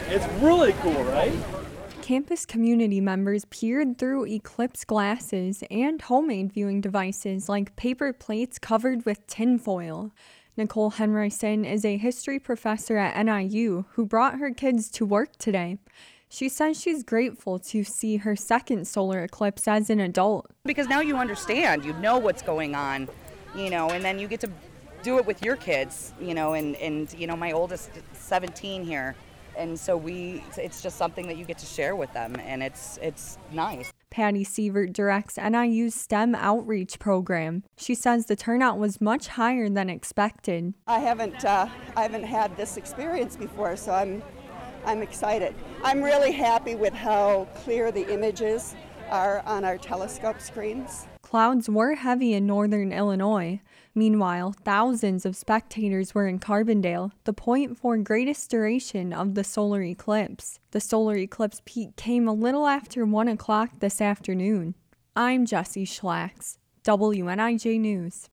It's really cool, right? Campus community members peered through eclipse glasses and homemade viewing devices like paper plates covered with tinfoil. Nicole Henryson is a history professor at NIU who brought her kids to work today. She says she's grateful to see her second solar eclipse as an adult. Because now you understand, you know what's going on, and then you get to do it with your kids, and my oldest is 17 here. And so it's just something that you get to share with them, and it's nice. Patty Sievert directs NIU's STEM outreach program. She says the turnout was much higher than expected. I haven't had this experience before, so I'm excited. I'm really happy with how clear the images are on our telescope screens. Clouds were heavy in northern Illinois. Meanwhile, thousands of spectators were in Carbondale, the point for greatest duration of the solar eclipse. The solar eclipse peak came a little after 1 o'clock this afternoon. I'm Jessie Schlax, WNIJ News.